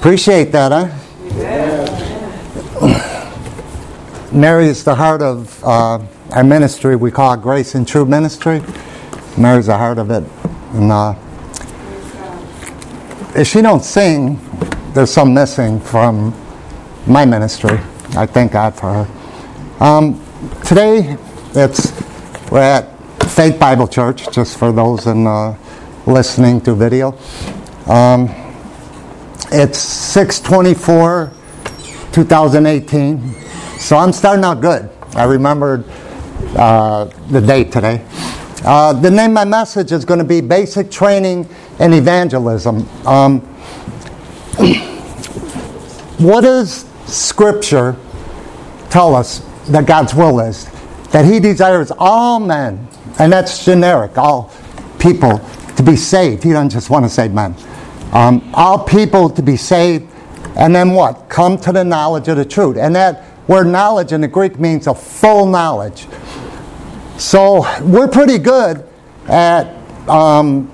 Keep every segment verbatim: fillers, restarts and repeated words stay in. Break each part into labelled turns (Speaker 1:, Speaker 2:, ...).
Speaker 1: Appreciate that, huh? Mary is the heart of uh, our ministry. We call it Grace and True Ministry. Mary's the heart of it. And uh, if she don't sing, there's some missing from my ministry. I thank God for her. Um, today, it's we're at Faith Bible Church, just for those in uh, listening to video. Um, it's six twenty-four twenty eighteen, so I'm starting out good. I remembered uh, the date today. Uh, the name of my message is going to be Basic Training in Evangelism. Um, what does Scripture tell us that God's will is? That He desires all men, and that's generic, all people, to be saved. He doesn't just want to save men. Um, all people to be saved, and then what? Come to the knowledge of the truth. And that word knowledge in the Greek means a full knowledge. So we're pretty good at, um,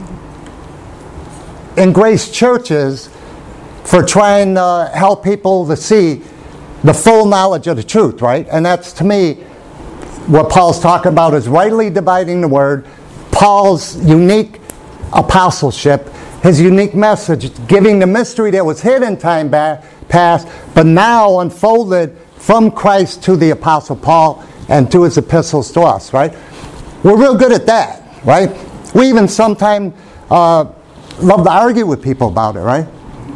Speaker 1: in Grace churches, for trying to help people to see the full knowledge of the truth, right? And that's, to me, what Paul's talking about is rightly dividing the word, Paul's unique apostleship, his unique message, giving the mystery that was hidden time back, past, but now unfolded from Christ to the Apostle Paul and to his epistles to us, right? We're real good at that, right? We even sometimes uh, love to argue with people about it, right?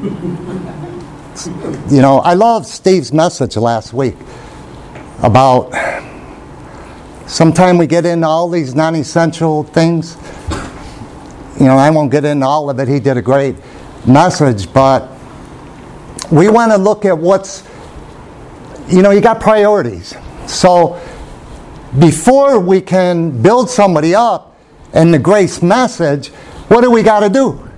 Speaker 1: You know, I love Steve's message last week about sometimes we get into all these non-essential things. You know, I won't get into all of it. He did a great message, but we want to look at what's, you know, you got priorities. So before we can build somebody up in the grace message, what do we got to do?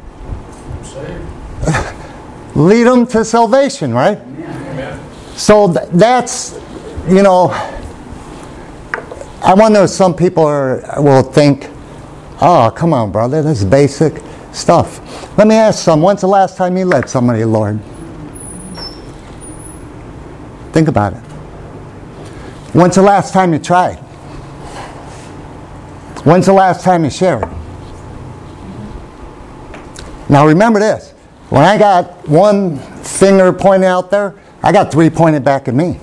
Speaker 1: Lead them to salvation, right? Amen. So th- that's, you know, I wonder if some people are, will think, oh, come on, brother, this is basic stuff. Let me ask some, when's the last time you led somebody to the Lord? Think about it. When's the last time you tried? When's the last time you shared? Now remember this. When I got one finger pointed out there, I got three pointed back at me.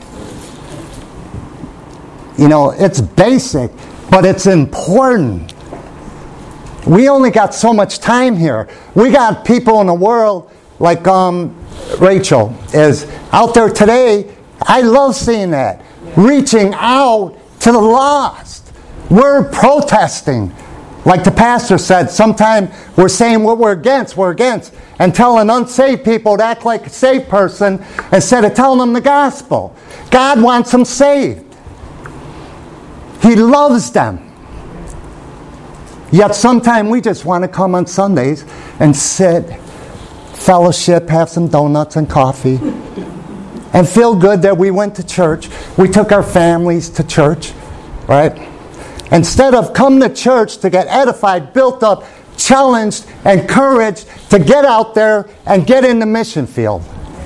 Speaker 1: You know, it's basic, but it's important. We only got so much time here. We got people in the world like um, Rachel is out there today. I love seeing that. Reaching out to the lost. We're protesting. Like the pastor said, sometimes we're saying what we're against, we're against. And telling unsaved people to act like a saved person instead of telling them the gospel. God wants them saved. He loves them. Yet sometimes we just want to come on Sundays and sit, fellowship, have some donuts and coffee, and feel good that we went to church. We took our families to church, right? Instead of come to church to get edified, built up, challenged, encouraged to get out there and get in the mission field.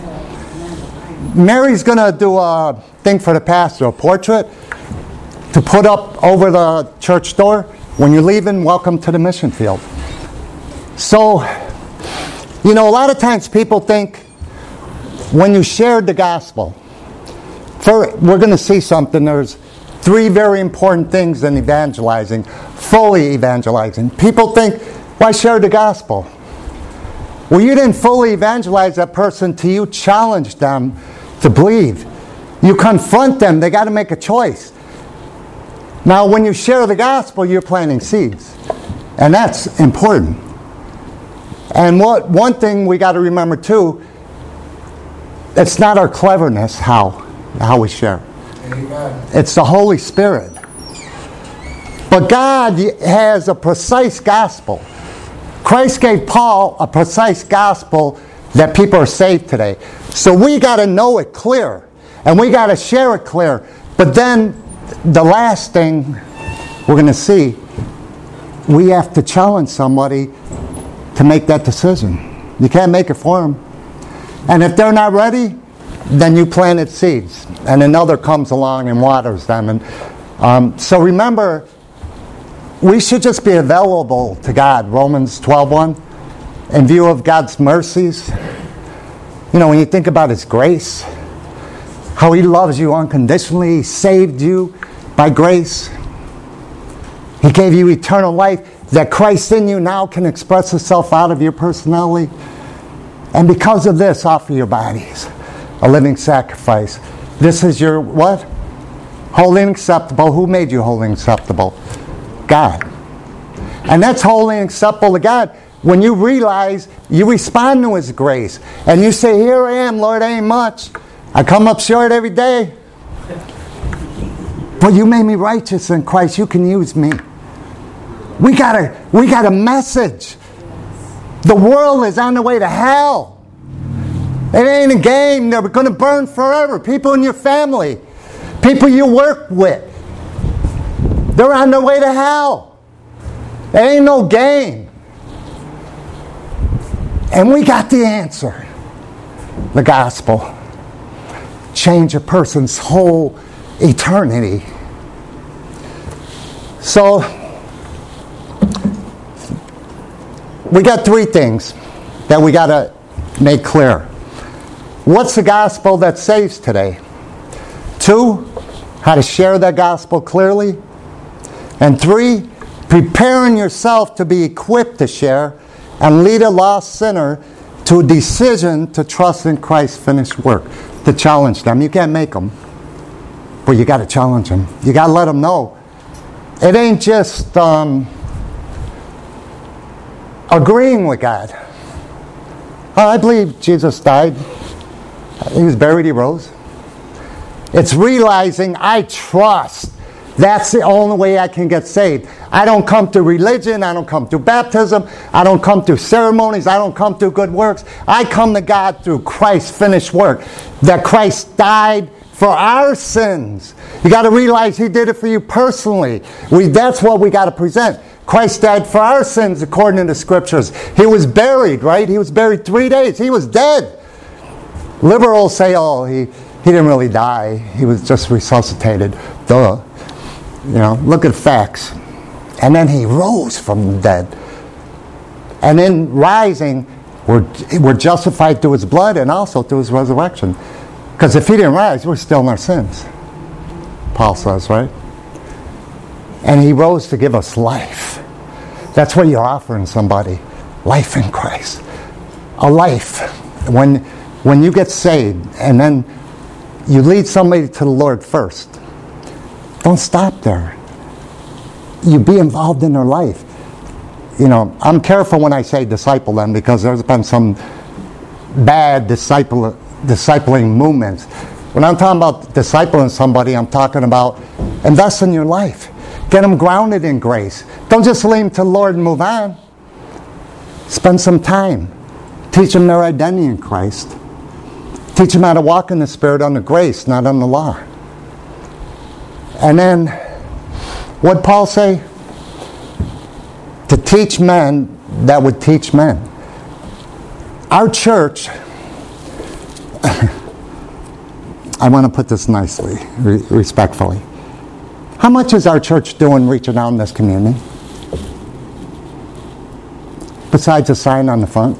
Speaker 1: Mary's going to do a thing for the pastor, a portrait to put up over the church door. When you're leaving, welcome to the mission field. So, you know, a lot of times people think when you shared the gospel, for, we're going to see something, there's three very important things in evangelizing, fully evangelizing. People think, why share the gospel? Well, you didn't fully evangelize that person till you challenged them to believe. You confront them. They got to make a choice. Now, when you share the gospel, you're planting seeds. And that's important. And what one thing we got to remember, too, it's not our cleverness how, how we share. Amen. It's the Holy Spirit. But God has a precise gospel. Christ gave Paul a precise gospel that people are saved today. So we got to know it clear. And we got to share it clear. But then the last thing we're going to see, we have to challenge somebody to make that decision. You can't make it for them. And if they're not ready, then you planted seeds. And another comes along and waters them. And um, so remember, we should just be available to God. Romans twelve one. In view of God's mercies. You know, when you think about His grace, how He loves you unconditionally, He saved you by grace. He gave you eternal life, that Christ in you now can express Himself out of your personality. And because of this, offer your bodies a living sacrifice. This is your what? Holy and acceptable. Who made you holy and acceptable? God. And that's holy and acceptable to God when you realize you respond to His grace. And you say, here I am, Lord, I ain't much. I come up short every day. But you made me righteous in Christ. You can use me. We got a, we got a message. The world is on the way to hell. It ain't a game. They're going to burn forever. People in your family. People you work with. They're on their way to hell. It ain't no game. And we got the answer. The gospel. Change a person's whole eternity. So, we got three things that we got to make clear. What's the gospel that saves today? Two, how to share that gospel clearly. And three, preparing yourself to be equipped to share and lead a lost sinner to a decision to trust in Christ's finished work. To challenge them. You can't make them, but you got to challenge them. You got to let them know. It ain't just um, agreeing with God. Oh, I believe Jesus died. He was buried, He rose. It's realizing I trust. That's the only way I can get saved. I don't come to religion. I don't come to baptism. I don't come to ceremonies. I don't come to good works. I come to God through Christ's finished work. That Christ died for our sins. You got to realize He did it for you personally. We, that's what we got to present. Christ died for our sins according to the Scriptures. He was buried, right? He was buried three days. He was dead. Liberals say, oh, he, he didn't really die. He was just resuscitated. Duh. You know, look at facts. And then He rose from the dead. And in rising, we're, we're justified through His blood and also through His resurrection. Because if He didn't rise, we're still in our sins. Paul says, right? And He rose to give us life. That's what you're offering somebody. Life in Christ. A life. When, when you get saved and then you lead somebody to the Lord first, don't stop there. You be involved in their life. You know, I'm careful when I say disciple them because there's been some bad disciple, discipling movements. When I'm talking about discipling somebody, I'm talking about invest in your life. Get them grounded in grace. Don't just leave them to the Lord and move on. Spend some time. Teach them their identity in Christ. Teach them how to walk in the Spirit under grace, not under law. And then, what'd Paul say? To teach men that would teach men. Our church, I want to put this nicely, re- respectfully. How much is our church doing reaching out in this community? Besides a sign on the front.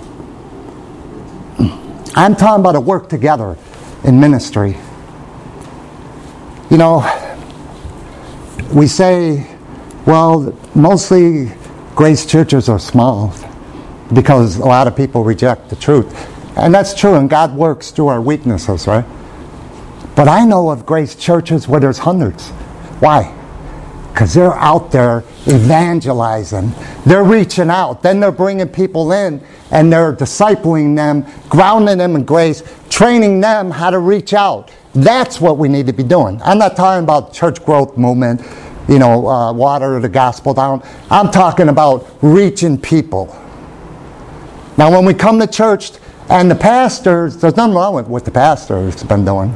Speaker 1: I'm talking about a work together in ministry. You know, we say, well, mostly grace churches are small because a lot of people reject the truth. And that's true, and God works through our weaknesses, right? But I know of grace churches where there's hundreds. Why? Because they're out there evangelizing. They're reaching out. Then they're bringing people in and they're discipling them, grounding them in grace, training them how to reach out. That's what we need to be doing. I'm not talking about church growth movement, you know, uh, water the gospel down. I'm talking about reaching people. Now, when we come to church and the pastors, there's nothing wrong with what the pastor's been doing.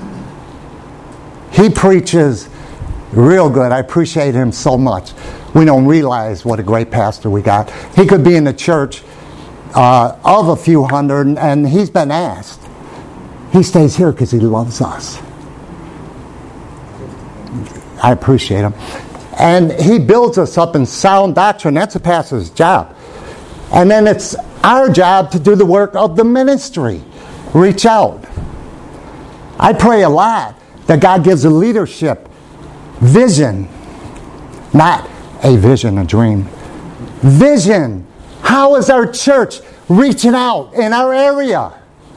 Speaker 1: He preaches real good. I appreciate him so much. We don't realize what a great pastor we got. He could be in the church uh, of a few hundred, and, and he's been asked. He stays here because he loves us. I appreciate him. And he builds us up in sound doctrine. That's a pastor's job. And then it's our job to do the work of the ministry. Reach out. I pray a lot that God gives a leadership vision. Not a vision, a dream. Vision. How is our church reaching out in our area?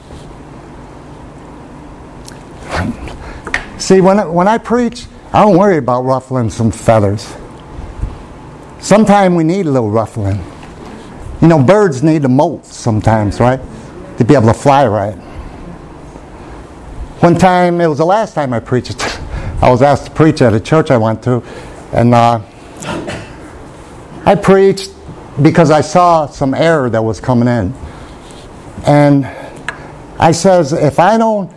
Speaker 1: See, when I, when I preach, I don't worry about ruffling some feathers. Sometimes we need a little ruffling. You know, birds need a molt sometimes, right? To be able to fly right. One time, it was the last time I preached, I was asked to preach at a church I went to, and uh, I preached because I saw some error that was coming in. And I says, if I don't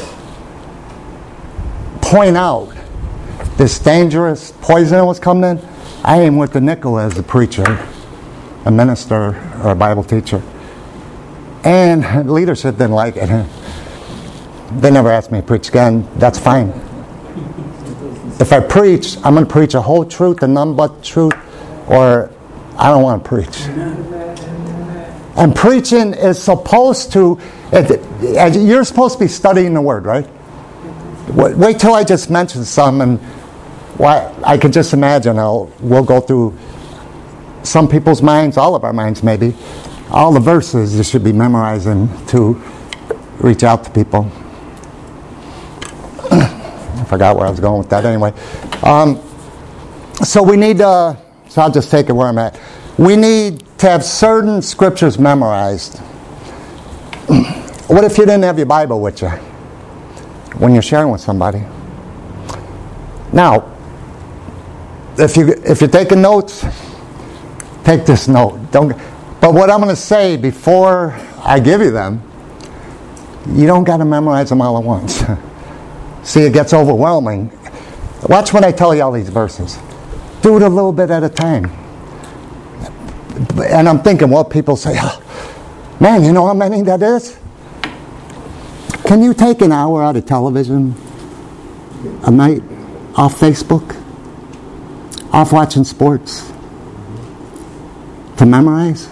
Speaker 1: point out this dangerous poison that was coming in, I ain't worth the nickel as a preacher, a minister, or a Bible teacher. And leadership didn't like it. They never asked me to preach again. That's fine. If I preach, I'm going to preach a whole truth and none but truth, or I don't want to preach. And preaching is supposed to, you're supposed to be studying the Word, right? Wait till I just mention some, and why I could just imagine I'll, we'll go through some people's minds, all of our minds maybe, all the verses you should be memorizing to reach out to people. I forgot where I was going with that anyway. Um, so we need, uh, so I'll just take it where I'm at. We need to have certain scriptures memorized. What if you didn't have your Bible with you when you're sharing with somebody? Now, if you if you're taking notes, take this note. Don't. But what I'm going to say before I give you them, you don't got to memorize them all at once. See, it gets overwhelming. Watch when I tell you all these verses. Do it a little bit at a time. And I'm thinking, well, people say, oh, man, you know how many that is? Can you take an hour out of television a night, off Facebook, off watching sports, to memorize,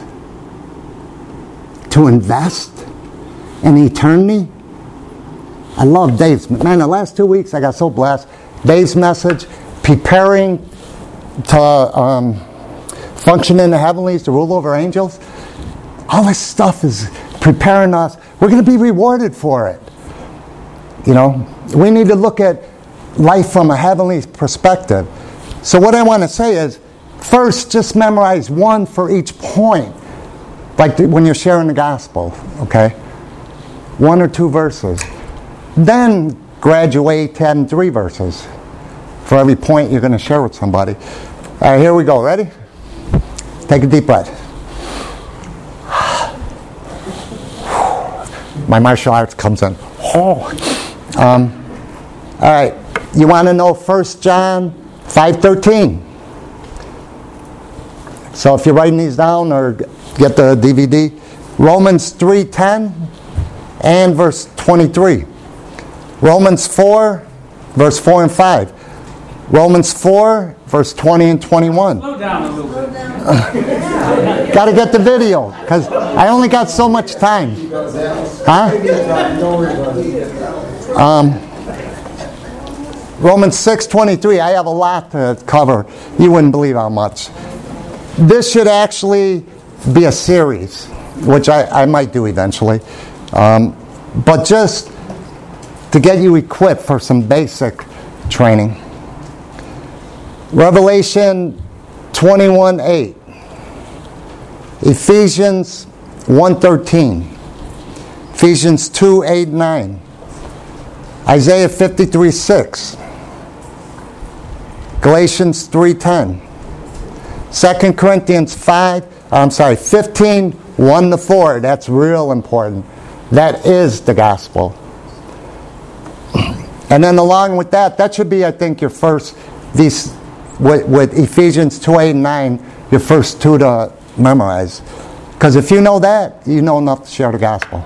Speaker 1: to invest in eternity? I love Dave's. Man, the last two weeks I got so blessed. Dave's message, preparing to um, function in the heavenlies, to rule over angels. All this stuff is preparing us. We're going to be rewarded for it. You know, we need to look at life from a heavenly perspective. So what I want to say is, first, just memorize one for each point. Like when you're sharing the gospel, okay? One or two verses. Then graduate to having three verses for every point you're going to share with somebody. All right, here we go. Ready? Take a deep breath. My martial arts comes in. Oh. Um, all right. You want to know First John five thirteen. So if you're writing these down or get the D V D, Romans three ten and verse twenty-three. Romans four, verse four and five. Romans four, verse twenty and twenty-one.
Speaker 2: Slow down a little bit.
Speaker 1: Got to get the video, because I only got so much time. Huh? Um, Romans six twenty-three. I have a lot to cover. You wouldn't believe how much. This should actually be a series, which I, I might do eventually. Um, but just to get you equipped for some basic training. Revelation twenty-one eight. Ephesians one thirteen. Ephesians two eight nine. Isaiah fifty-three six. Galatians three ten. Second Corinthians five, I'm sorry, fifteen, one to four. That's real important. That is the gospel. And then along with that, that should be, I think, your first, these, with, with Ephesians two, eight, and nine, your first two to memorize. Because if you know that, you know enough to share the gospel.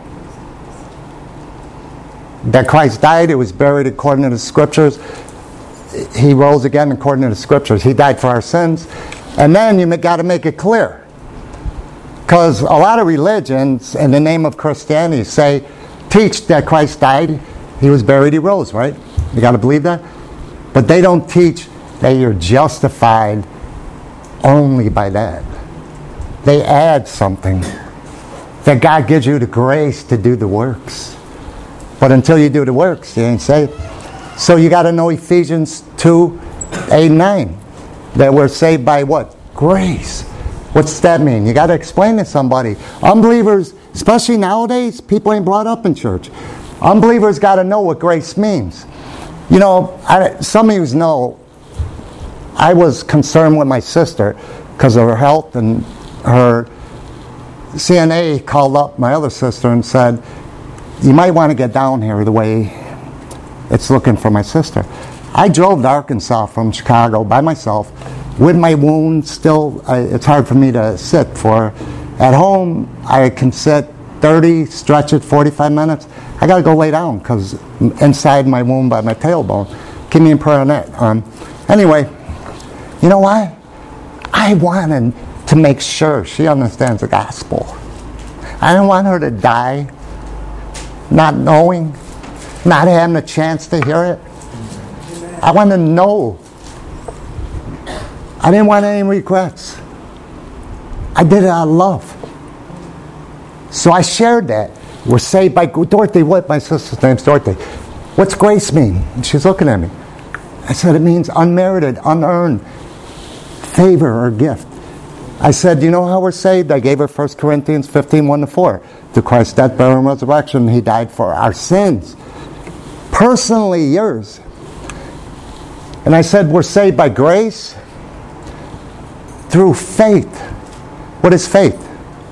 Speaker 1: That Christ died, He was buried according to the Scriptures. He rose again according to the Scriptures. He died for our sins. And then you got to make it clear. Because a lot of religions, in the name of Christianity, say, teach that Christ died, He was buried, He rose, right? You got to believe that? But they don't teach that you're justified only by that. They add something. That God gives you the grace to do the works. But until you do the works, you ain't saved. So you got to know Ephesians two, eight, nine. That we're saved by what? Grace. What's that mean? You got to explain to somebody. Unbelievers, especially nowadays, people ain't brought up in church. Unbelievers got to know what grace means. You know, I, some of you know, I was concerned with my sister because of her health, and her C N A called up my other sister and said, you might want to get down here the way it's looking for my sister. I drove to Arkansas from Chicago by myself with my wound still. I, it's hard for me to sit for. At home, I can sit thirty, stretch it forty-five minutes. I got to go lay down because inside my wound by my tailbone. Keep me in prayer on that. Um, anyway, you know why? I wanted to make sure she understands the gospel. I don't want her to die not knowing, not having a chance to hear it. I want to know. I didn't want any regrets. I did it out of love. So I shared that. We're saved by Dorothy. What? My sister's name's Dorothy. What's grace mean? And she's looking at me. I said it means unmerited, unearned favor or gift. I said, you know how we're saved? I gave her First Corinthians fifteen, one to four. Through Christ's death, burial, and resurrection, He died for our sins. Personally yours. And I said, we're saved by grace through faith. What is faith?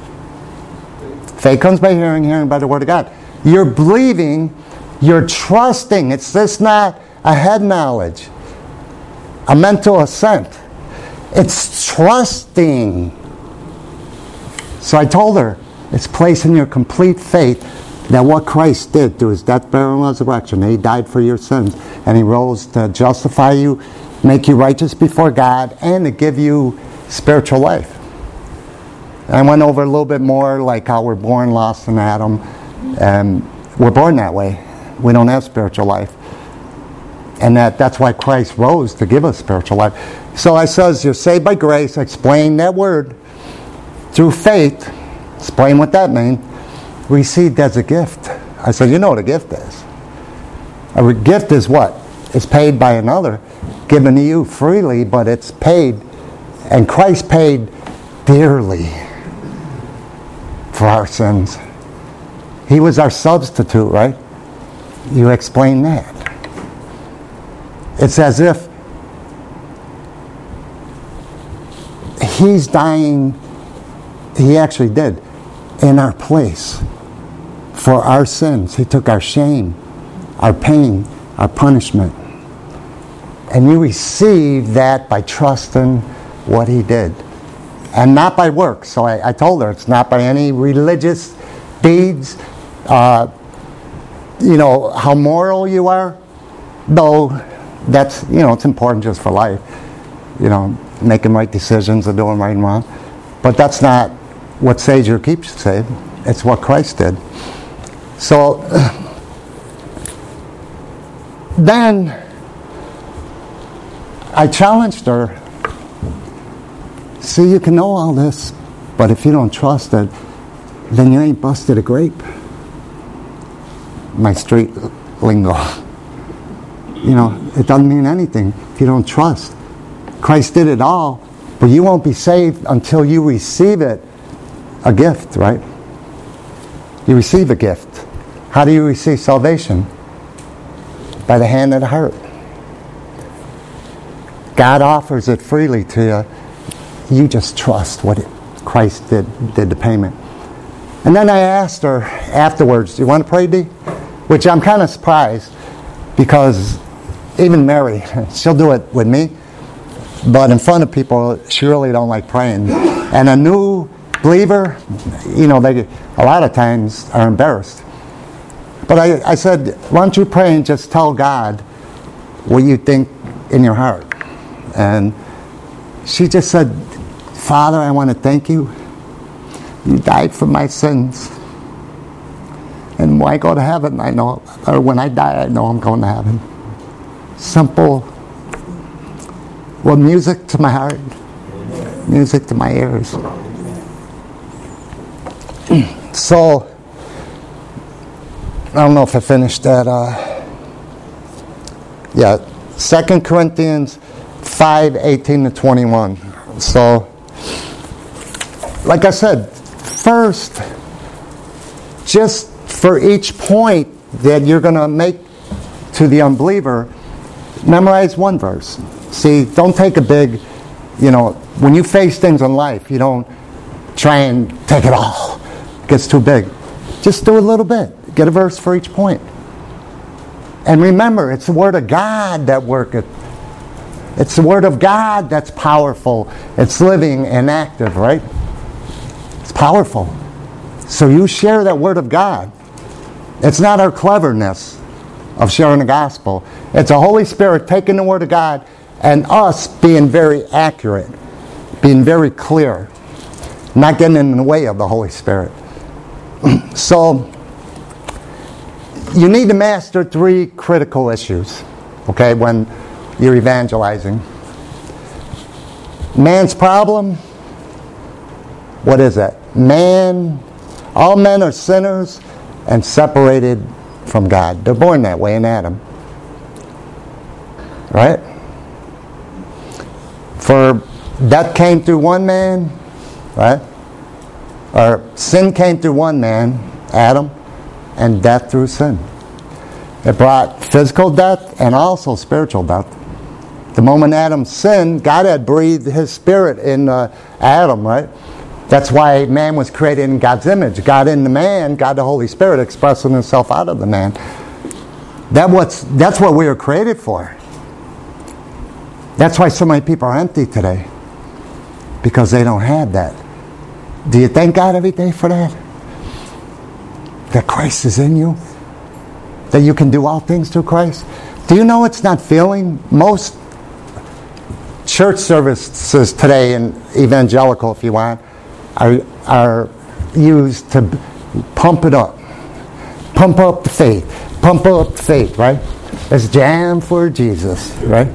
Speaker 1: Faith comes by hearing, hearing by the Word of God. You're believing, you're trusting. It's just not a head knowledge, a mental assent. It's trusting. So I told her, it's placing your complete faith that what Christ did through His death, burial, and resurrection, He died for your sins, and He rose to justify you, make you righteous before God, and to give you spiritual life. And I went over a little bit more, like how we're born lost in Adam, and we're born that way. We don't have spiritual life. And that, that's why Christ rose, to give us spiritual life. So I says, you're saved by grace. Explain that word. Through faith. Explain what that means. Received as a gift. I said, you know what a gift is. A gift is what? It's paid by another, given to you freely, but it's paid. And Christ paid dearly for our sins. He was our substitute, right? You explain that. It's as if He's dying, He actually did, in our place for our sins. He took our shame, our pain, our punishment. And you receive that by trusting what He did. And not by works. So I, I told her it's not by any religious deeds. Uh, you know, how moral you are, though that's, you know, it's important just for life. You know, making right decisions and doing right and wrong. But that's not what saves you or keeps you saved. It's what Christ did. So, then, I challenged her. See, you can know all this, but if you don't trust it, then you ain't busted a grape. My street lingo. You know, it doesn't mean anything if you don't trust. Christ did it all, but you won't be saved until you receive it, a gift, right? You receive a gift. How do you receive salvation? By the hand of the heart. God offers it freely to you. You just trust what it, Christ did, did the payment. And then I asked her afterwards, do you want to pray, Dee? Which I'm kind of surprised, because even Mary, she'll do it with me, but in front of people, she really don't like praying. And a new believer, you know, they a lot of times are embarrassed. But I, I said, why don't you pray and just tell God what you think in your heart? And she just said, Father, I want to thank you. You died for my sins. And when I go to heaven, I know, or when I die, I know I'm going to heaven. Simple. Well, music to my heart. Music to my ears. So, I don't know if I finished that. Uh, yeah, Second Corinthians five, eighteen to twenty-one. So, like I said, first, just for each point that you're going to make to the unbeliever, memorize one verse. See, don't take a big, you know, when you face things in life, you don't try and take it all. It gets too big. Just do a little bit. Get a verse for each point. And remember, it's the Word of God that worketh. It's the Word of God that's powerful. It's living and active, right? It's powerful. So you share that Word of God. It's not our cleverness of sharing the gospel. It's the Holy Spirit taking the Word of God and us being very accurate, being very clear, not getting in the way of the Holy Spirit. So, you need to master three critical issues, okay, when you're evangelizing. Man's problem, what is that? Man, all men are sinners and separated from God. They're born that way in Adam. Right? For death came through one man, right? Or sin came through one man, Adam, and death through sin. It brought physical death and also spiritual death. The moment Adam sinned, God had breathed His Spirit in uh, Adam, right? That's why man was created in God's image. God in the man, God the Holy Spirit expressing Himself out of the man. That what's, that's what we were created for. That's why so many people are empty today. Because they don't have that. Do you thank God every day for that? That Christ is in you? That you can do all things through Christ? Do you know it's not feeling? Most church services today, and evangelical if you want, are, are used to pump it up. Pump up the faith. Pump up the faith, right? It's jam for Jesus, right?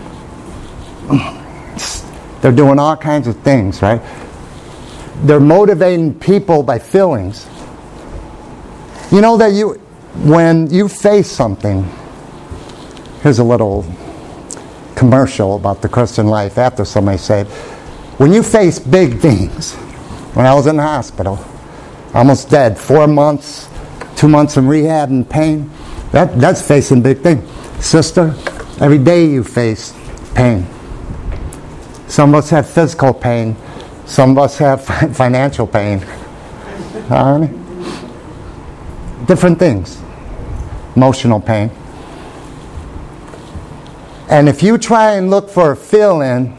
Speaker 1: They're doing all kinds of things, right? They're motivating people by feelings. You know that you, when you face something, here's a little commercial about the Christian life after somebody said, when you face big things, when I was in the hospital, almost dead, four months, two months in rehab and pain, that, that's facing big things. Sister, every day you face pain. Some of us have physical pain. Some of us have financial pain. Uh, different things. Emotional pain. And if you try and look for a feeling,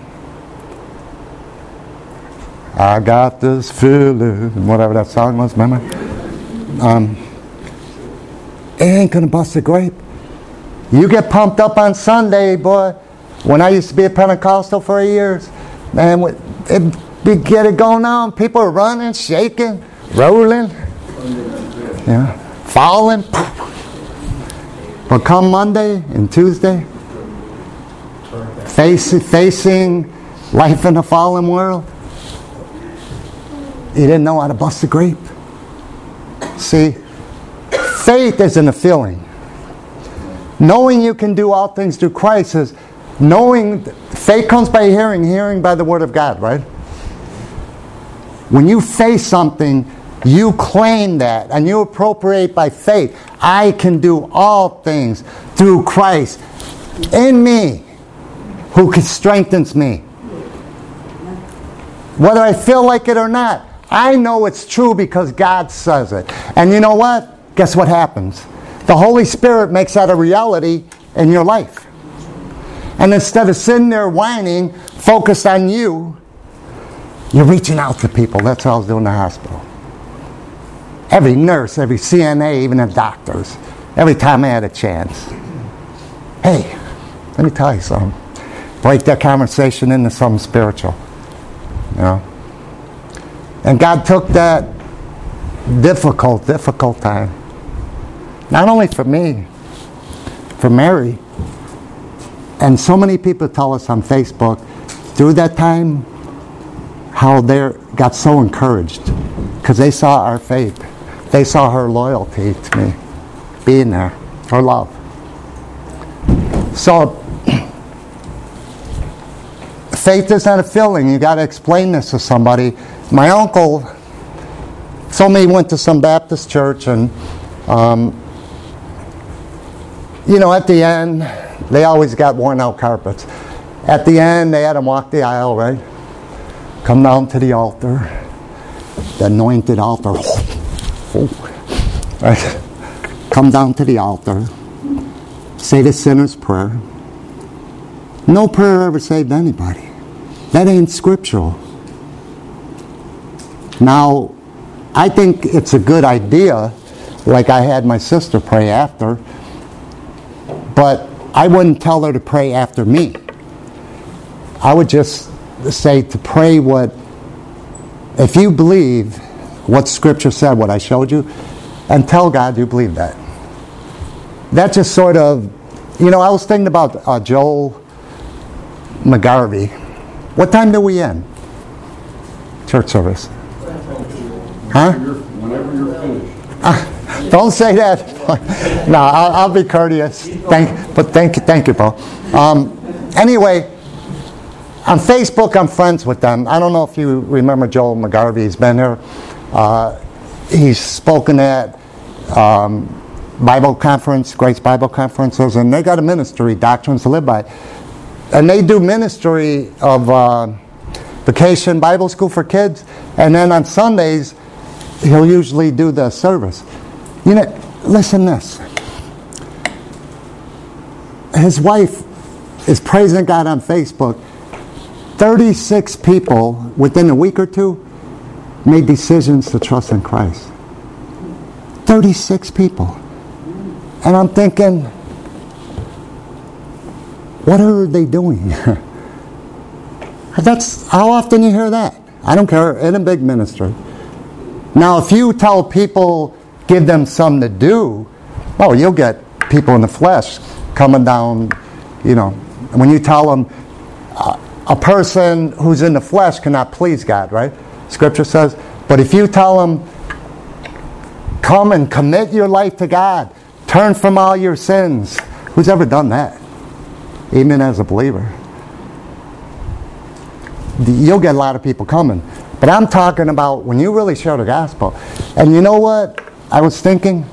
Speaker 1: I got this feeling, whatever that song was, remember? Um, it ain't going to bust a grape. You get pumped up on Sunday, boy. When I used to be a Pentecostal for years, man, it be get it going on. People are running, shaking, rolling, yeah, falling. But come Monday and Tuesday, face, facing life in a fallen world, you didn't know how to bust a grape. See, faith isn't a feeling. Knowing you can do all things through Christ is knowing. Faith comes by hearing, hearing by the Word of God, right? When you face something, you claim that and you appropriate by faith. I can do all things through Christ in me, who strengthens me. Whether I feel like it or not, I know it's true because God says it. And you know what? Guess what happens? The Holy Spirit makes that a reality in your life. And instead of sitting there whining, focused on you, You're reaching out to people. That's what I was doing in the hospital. Every nurse, every C N A, even the doctors. Every time I had a chance. Hey, let me tell you something. Break that conversation into something spiritual. You know? And God took that difficult, difficult time. Not only for me, for Mary. And so many people tell us on Facebook, through that time, how they got so encouraged. Because they saw our faith. They saw her loyalty to me. Being there. Her love. So, faith is not a feeling. You got to explain this to somebody. My uncle told me he went to some Baptist church, and um, you know, at the end, they always got worn out carpets. At the end, they had him walk the aisle, right? Come down to the altar, the anointed altar. Right? Come down to the altar, say the sinner's prayer. No prayer ever saved anybody. That ain't scriptural. Now, I think it's a good idea, like I had my sister pray after, but I wouldn't tell her to pray after me. I would just say to pray what, if you believe what Scripture said, what I showed you, and tell God you believe that. That just sort of, you know, I was thinking about uh, Joel McGarvey. What time do we end? Church service. Huh?
Speaker 2: Whenever you're finished.
Speaker 1: Uh, don't say that. No, I'll, I'll be courteous. Thank, but thank you, thank you, Paul. Um, anyway, on Facebook, I'm friends with them. I don't know if you remember Joel McGarvey. He's been here. Uh, he's spoken at um, Bible conference, Grace Bible conferences, and they got a ministry, Doctrines to Live By. And they do ministry of uh, Vacation Bible School for kids. And then on Sundays, he'll usually do the service. You know, listen to this. His wife is praising God on Facebook. thirty-six people within a week or two made decisions to trust in Christ. thirty-six people. And I'm thinking, what are they doing? That's how often you hear that. I don't care, in a big ministry. Now, if you tell people, give them something to do, oh, you'll get people in the flesh coming down, you know. When you tell them, uh, a person who's in the flesh cannot please God, right? Scripture says. But if you tell them, come and commit your life to God, turn from all your sins. Who's ever done that? Even as a believer. You'll get a lot of people coming. But I'm talking about when you really share the gospel. And you know what I was thinking?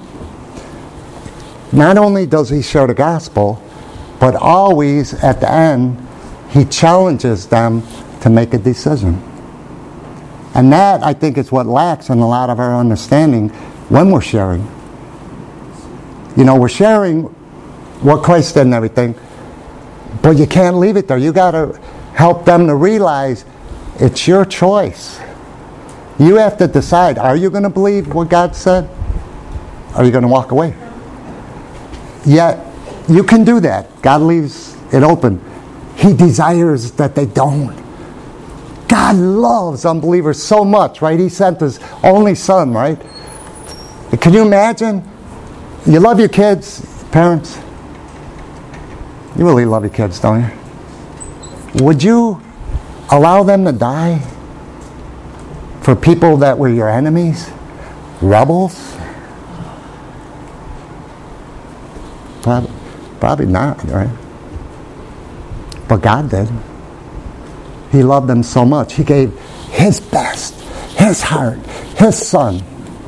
Speaker 1: Not only does he share the gospel, but always at the end, he challenges them to make a decision. And that, I think, is what lacks in a lot of our understanding when we're sharing. You know, we're sharing what Christ did and everything, but you can't leave it there. You got to help them to realize it's your choice. You have to decide, are you going to believe what God said? Are you going to walk away? Yet, you can do that. God leaves it open. He desires that they don't. God loves unbelievers so much, right? He sent His only Son, right? Can you imagine? You love your kids, parents. You really love your kids, don't you? Would you allow them to die for people that were your enemies? Rebels? Probably, probably not, right? But God did. He loved them so much. He gave His best, His heart, His Son.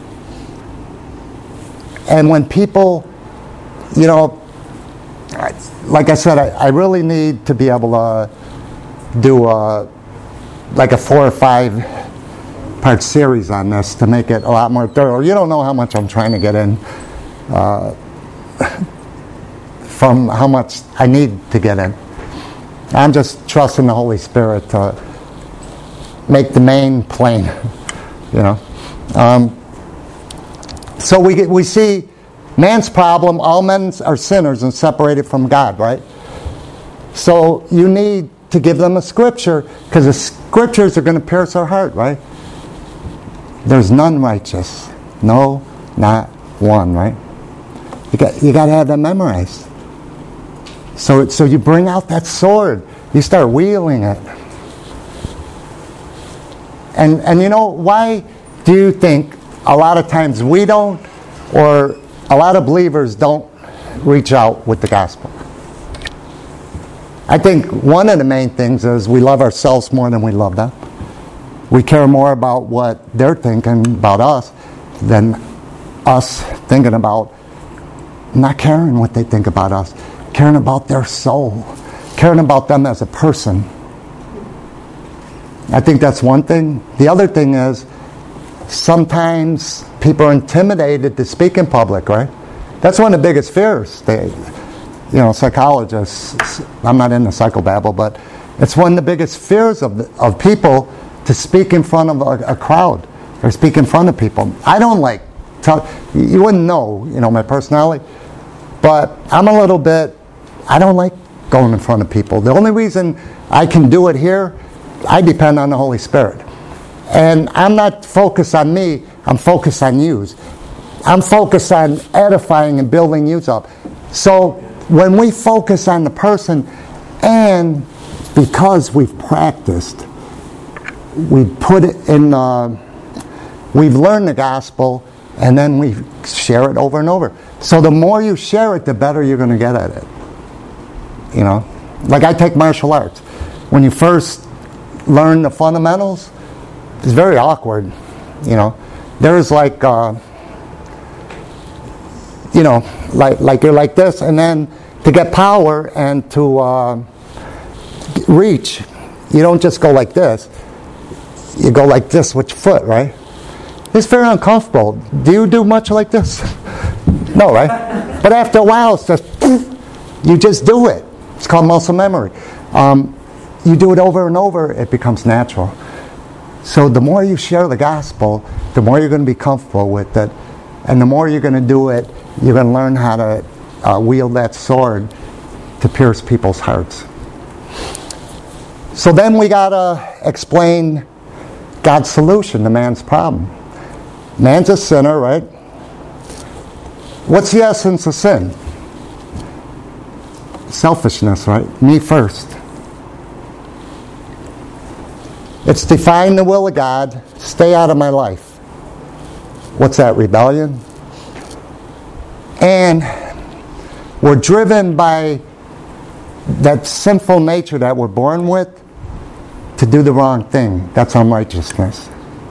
Speaker 1: And when people, you know, like I said, I, I really need to be able to do a, like a four or five part series on this to make it a lot more thorough. You don't know how much I'm trying to get in uh, from how much I need to get in. I'm just trusting the Holy Spirit to make the main plain, you know. Um, so we get, we see man's problem. All men are sinners and separated from God, right? So you need to give them a scripture, because the scriptures are going to pierce our heart, right? There's none righteous, no, not one, right? You got you got to have that memorized. So so you bring out that sword, you start wielding it. And and you know, why do you think a lot of times we don't, or a lot of believers don't reach out with the gospel? I think one of the main things is we love ourselves more than we love them. We care more about what they're thinking about us than us thinking about, not caring what they think about us, caring about their soul, caring about them as a person. I think that's one thing. The other thing is, sometimes people are intimidated to speak in public, right? That's one of the biggest fears. They, you know, psychologists, I'm not into psychobabble, but it's one of the biggest fears of the, of people to speak in front of a, a crowd or speak in front of people. I don't like, tell, you wouldn't know, you know, my personality, but I'm a little bit, I don't like going in front of people. The only reason I can do it here, I depend on the Holy Spirit. And I'm not focused on me, I'm focused on yous. I'm focused on edifying and building yous up. So when we focus on the person, and because we've practiced, we put it in, uh, we've learned the gospel, and then we share it over and over. So the more you share it, the better you're going to get at it. You know, like I take martial arts. When you first learn the fundamentals, it's very awkward. You know, there's like, uh, you know, like like you're like this, and then to get power and to uh, reach, you don't just go like this. You go like this with your foot, right? It's very uncomfortable. Do you do much like this? No, right? But after a while, it's just, you just do it. It's called muscle memory. Um, you do it over and over, it becomes natural. So the more you share the gospel, the more you're going to be comfortable with it. And the more you're going to do it, you're going to learn how to uh, wield that sword to pierce people's hearts. So then we got to explain God's solution to man's problem. Man's a sinner, right? What's the essence of sin? Selfishness, right? Me first. It's defying the will of God. Stay out of my life. What's that? Rebellion? And we're driven by that sinful nature that we're born with to do the wrong thing. That's unrighteousness.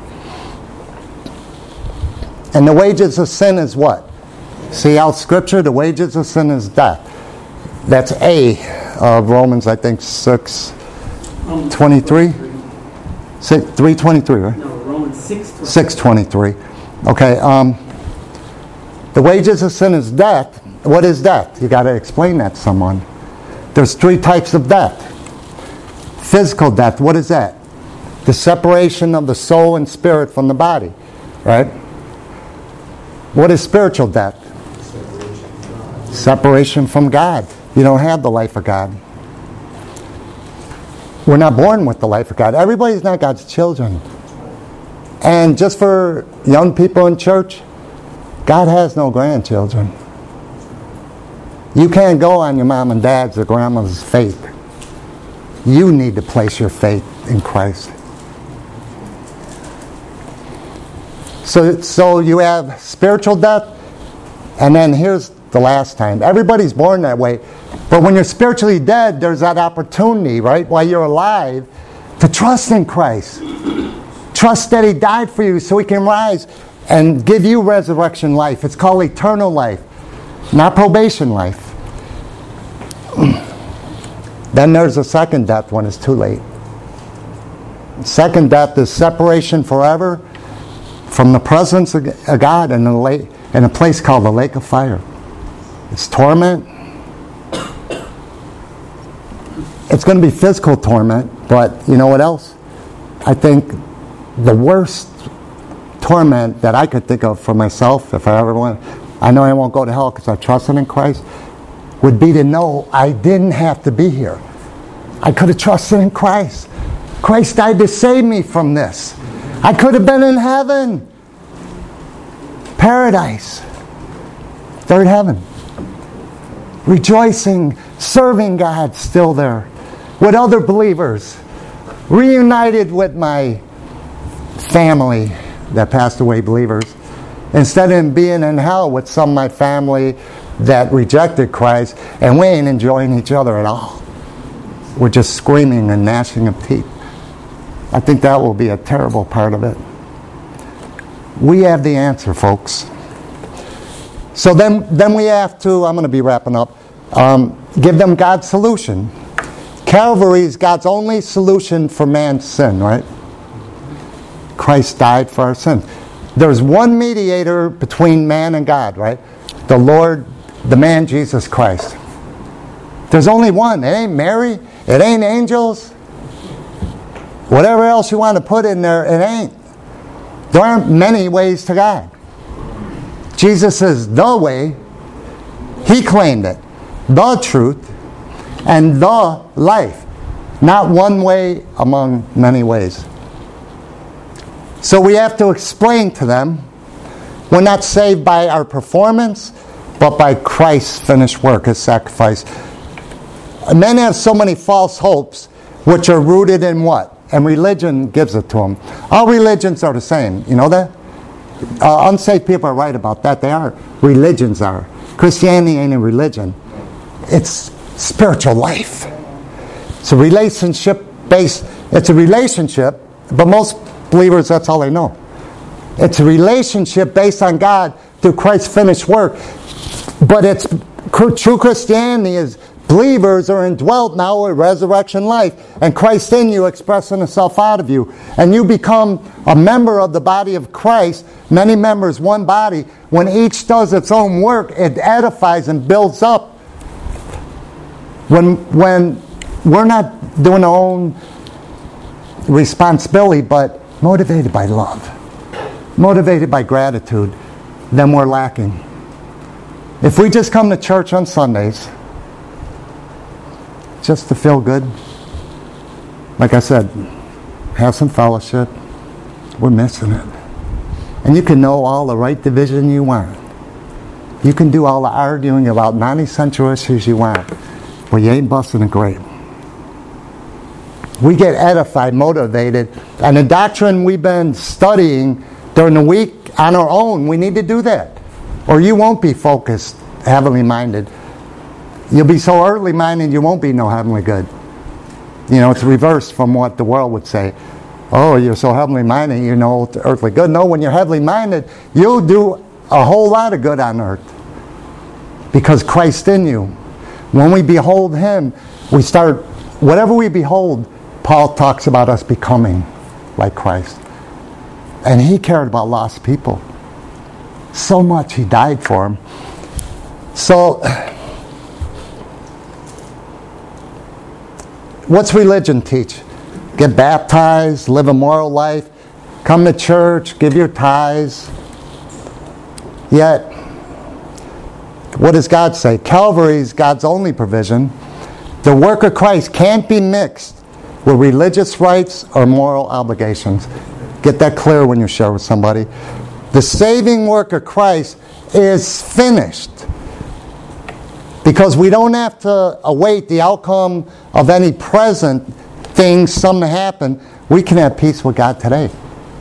Speaker 1: And the wages of sin is what? See out Scripture, the wages of sin is death. That's A of Romans, I think, six twenty-three. three twenty-three, right?
Speaker 2: No, Romans six twenty-three.
Speaker 1: six twenty-three. Okay, um, the wages of sin is death. What is death? You got to explain that to someone. There's three types of death. Physical death, what is that? The separation of the soul and spirit from the body, right? What is spiritual death? Separation, Separation from God. You don't have the life of God. We're not born with the life of God. Everybody's not God's children. And just for young people in church, God has no grandchildren. You can't go on your mom and dad's or grandma's faith. You need to place your faith in Christ. So, so you have spiritual death, and then here's the last time. Everybody's born that way. But when you're spiritually dead, there's that opportunity, right, while you're alive, to trust in Christ. Trust that He died for you so He can rise and give you resurrection life. It's called eternal life, not probation life. Then there's a second death when it's too late. Second death is separation forever from the presence of God in a, lake, in a place called the lake of fire. It's torment. It's going to be physical torment, but you know what else? I think the worst torment that I could think of for myself, if I ever went, I know I won't go to hell because I trusted in Christ, would be to know I didn't have to be here. I could have trusted in Christ. Christ died to save me from this. I could have been in heaven. Paradise. Third heaven. Rejoicing, serving God still there. With other believers. Reunited with my family that passed away believers. Instead of being in hell with some of my family that rejected Christ, and we ain't enjoying each other at all. We're just screaming and gnashing of teeth. I think that will be a terrible part of it. We have the answer, folks. So then, then we have to, I'm going to be wrapping up, um, give them God's solution. Calvary is God's only solution for man's sin, right? Christ died for our sins. There's one mediator between man and God, right? The Lord, the man Jesus Christ. There's only one. It ain't Mary. It ain't angels. Whatever else you want to put in there, it ain't. There aren't many ways to God. Jesus is the way. He claimed it. The truth. And the life. Not one way among many ways. So we have to explain to them, we're not saved by our performance, but by Christ's finished work, His sacrifice. Men have so many false hopes, which are rooted in what? And religion gives it to them. All religions are the same. You know that? Uh, unsaved people are right about that. They are. Religions are. Christianity ain't a religion. It's spiritual life. It's a relationship based. It's a relationship, but most believers, that's all they know. It's a relationship based on God through Christ's finished work. But it's true Christianity is believers are indwelt now with resurrection life, and Christ in you expressing Himself out of you. And you become a member of the body of Christ, many members, one body. When each does its own work, it edifies and builds up. When, when we're not doing our own responsibility, but motivated by love, motivated by gratitude, then we're lacking. If we just come to church on Sundays, just to feel good, like I said, have some fellowship, we're missing it. And you can know all the right division you want. You can do all the arguing about non-essential issues you want, but you ain't busting a grape. We get edified, motivated, and the doctrine we've been studying during the week on our own, we need to do that. Or you won't be focused, heavenly minded. You'll be so earthly minded you won't be no heavenly good. You know, it's reversed from what the world would say. Oh, you're so heavenly minded, you know earthly good. No, when you're heavenly minded, you'll do a whole lot of good on earth. Because Christ in you. When we behold Him, we start, whatever we behold, Paul talks about us becoming like Christ. And He cared about lost people. So much He died for them. So, what's religion teach? Get baptized, live a moral life, come to church, give your tithes. Yet, what does God say? Calvary is God's only provision. The work of Christ can't be mixed with religious rights or moral obligations. Get that clear when you share with somebody. The saving work of Christ is finished. Because we don't have to await the outcome of any present things, something to happen. We can have peace with God today.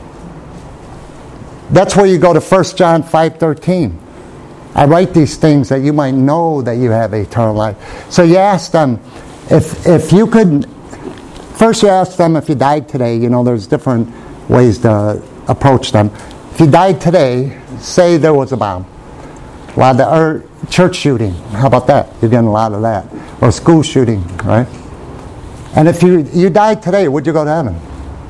Speaker 1: That's where you go to First John five thirteen. I write these things that you might know that you have eternal life. So you ask them, if if you could, first you ask them if you died today. You know, there's different ways to approach them. If you died today, say there was a bomb. A lot of the, or church shooting. How about that? You're getting a lot of that. Or school shooting, right? And if you, you died today, would you go to heaven?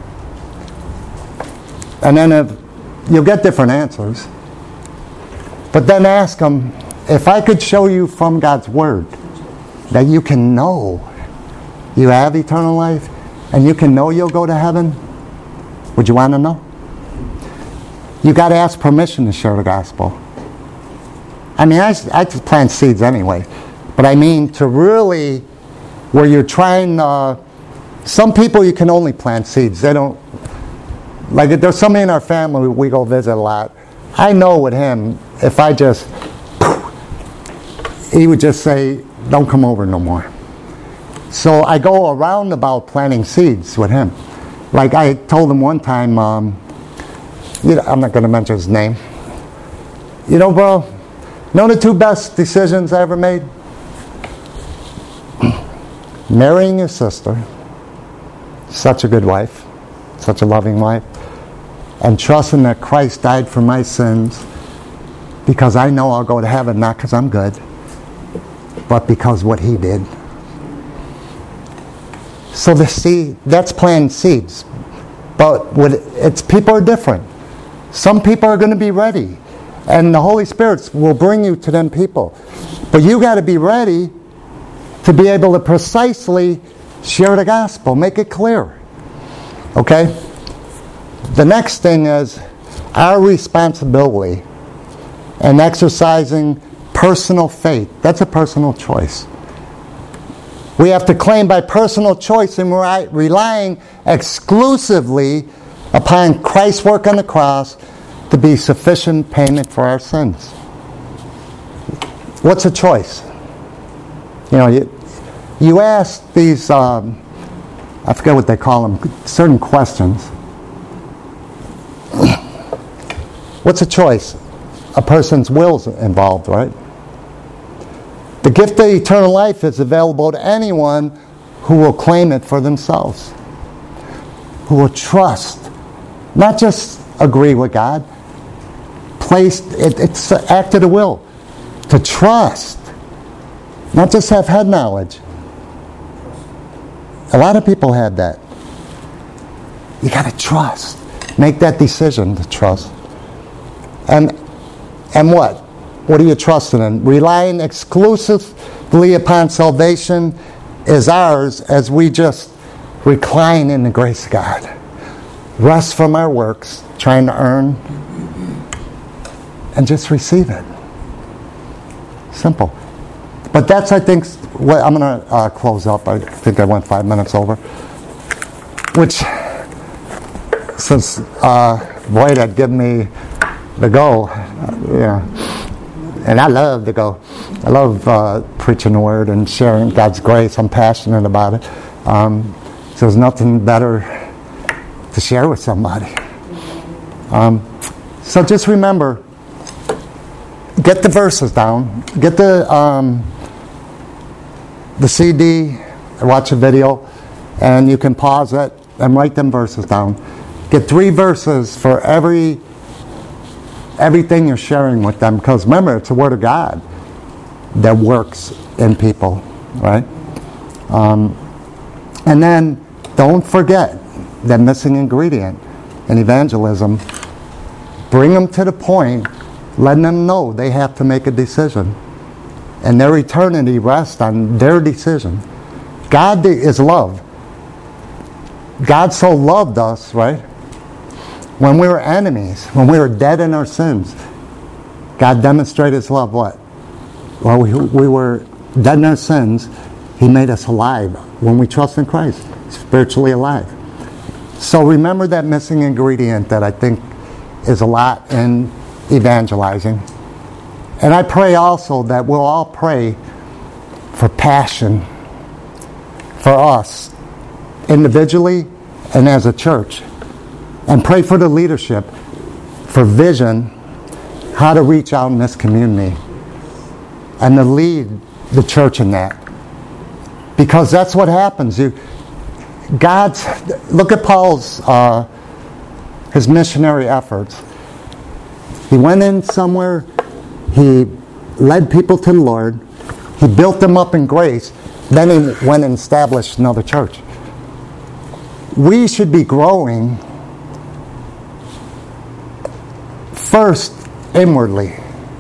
Speaker 1: And then if, you'll get different answers. But then ask them, if I could show you from God's Word that you can know you have eternal life and you can know you'll go to heaven, Would you want to know? You got to ask permission to share the gospel. I mean, I, I just plant seeds anyway. But I mean to really, where you're trying, uh, some people you can only plant seeds. They don't, like there's somebody in our family we go visit a lot. I know with him, if I just, he would just say, don't come over no more. So I go around about planting seeds with him. Like I told him one time, um, you know, I'm not going to mention his name. You know, bro, you know the two best decisions I ever made? Marrying your sister, such a good wife, such a loving wife, and trusting that Christ died for my sins because I know I'll go to heaven, not because I'm good, but because what he did. So the seed, that's planting seeds. But what it's people are different. Some people are going to be ready, and the Holy Spirit will bring you to them people. But you got to be ready to be able to precisely share the gospel, make it clear. Okay? The next thing is our responsibility and exercising personal faith. That's a personal choice. We have to claim by personal choice and we're relying exclusively upon Christ's work on the cross to be sufficient payment for our sins. What's a choice? You know, you, you ask these, um, I forget what they call them, certain questions. What's a choice? A person's will's involved, right? The gift of eternal life is available to anyone who will claim it for themselves, who will trust, not just agree with God. Place it, it's an act of the will to trust, not just have head knowledge. A lot of people have that. You got to trust. Make that decision to trust. And and what? What are you trusting in? Relying exclusively upon salvation is ours as we just recline in the grace of God. Rest from our works, trying to earn, and just receive it. Simple. But that's, I think, what I'm going to uh, close up. I think I went five minutes over. Which, since uh, Boyd had given me the go, uh, yeah. And I love to go. I love uh, preaching the Word and sharing God's grace. I'm passionate about it. Um, so there's nothing better to share with somebody. Um, so just remember, get the verses down. Get the um, the C D, watch a video, and you can pause it and write them verses down. Get three verses for every everything you're sharing with them, because remember, it's the Word of God that works in people, right? Um, and then don't forget that missing ingredient in evangelism. Bring them to the point, letting them know they have to make a decision, and their eternity rests on their decision. God is love. God so loved us, right? When we were enemies, when we were dead in our sins, God demonstrated His love. What? Well, we, we were dead in our sins. He made us alive when we trust in Christ, spiritually alive. So remember that missing ingredient that I think is a lot in evangelizing. And I pray also that we'll all pray for passion for us, individually and as a church. And pray for the leadership, for vision, how to reach out in this community, and to lead the church in that. Because that's what happens. You, God's, look at Paul's, uh, his missionary efforts. He went in somewhere, he led people to the Lord, he built them up in grace, then he went and established another church. We should be growing first inwardly,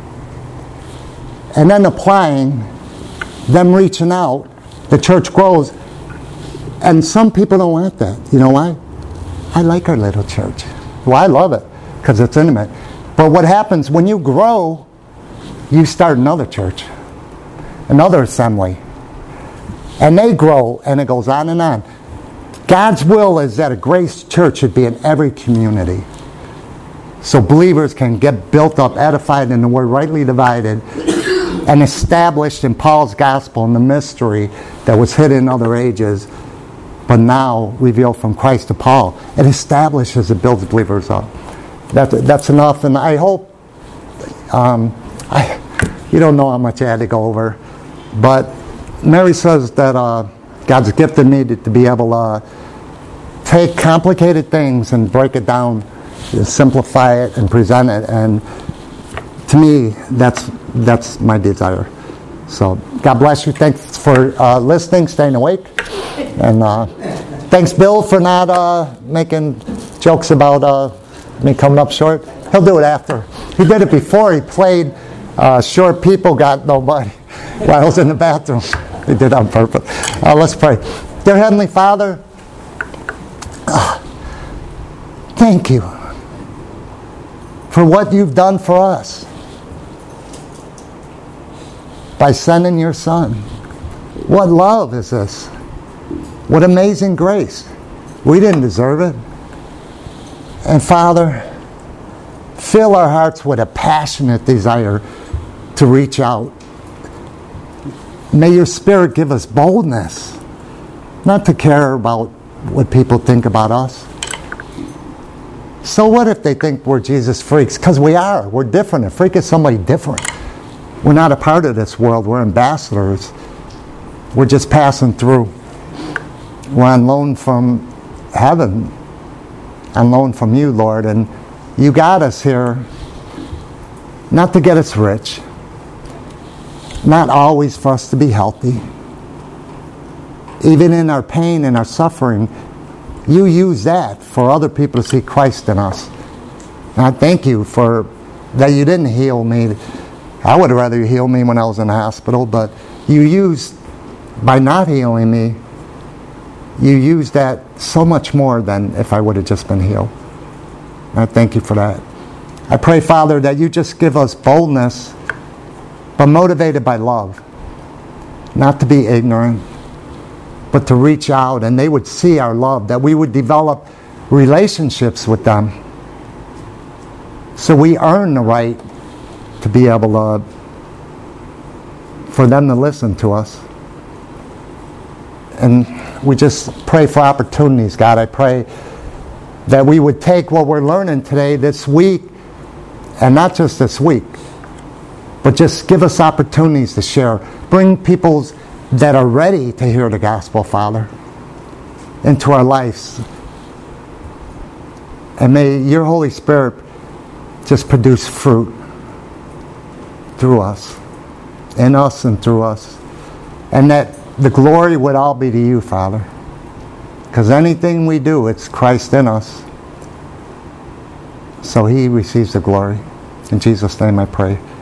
Speaker 1: and then applying, them reaching out, the church grows. And some people don't want that. You know why? I like our little church. Well, I love it because it's intimate. But what happens when you grow, you start another church, another assembly. And they grow, and it goes on and on. God's will is that a Grace Church should be in every community. So believers can get built up, edified in the word, rightly divided, and established in Paul's gospel and the mystery that was hidden in other ages, but now revealed from Christ to Paul. It establishes, it builds believers up. That, that's enough, and I hope, um, I, you don't know how much I had to go over, but Mary says that uh, God's gifted me to, to be able to take complicated things and break it down, simplify it, and present it, and to me, that's that's my desire. So, God bless you. Thanks for uh, listening, staying awake, and uh, thanks, Bill, for not uh, making jokes about uh, me coming up short. He'll do it after. He did it before. He played uh, Short People Got Nobody while I was in the bathroom. He did it on purpose. Uh, let's pray. Dear Heavenly Father, uh, thank you for what you've done for us by sending your Son. What love is this? What amazing grace. We didn't deserve it. And Father, fill our hearts with a passionate desire to reach out. May your Spirit give us boldness, not to care about what people think about us. So what if they think we're Jesus freaks? Because we are. We're different. A freak is somebody different. We're not a part of this world. We're ambassadors. We're just passing through. We're on loan from heaven, on loan from you, Lord. And you got us here not to get us rich, not always for us to be healthy. Even in our pain and our suffering, you use that for other people to see Christ in us. And I thank you for that you didn't heal me. I would rather you heal me when I was in the hospital, but you used, by not healing me, you used that so much more than if I would have just been healed. And I thank you for that. I pray, Father, that you just give us boldness, but motivated by love. Not to be ignorant, but to reach out, and they would see our love, that we would develop relationships with them. So we earn the right to be able to, for them to listen to us. And we just pray for opportunities, God. I pray that we would take what we're learning today, this week, and not just this week, but just give us opportunities to share. Bring people that are ready to hear the gospel, Father, into our lives. And may your Holy Spirit just produce fruit through us, in us and through us. And that the glory would all be to you, Father. Because anything we do, it's Christ in us. So he receives the glory. In Jesus' name I pray.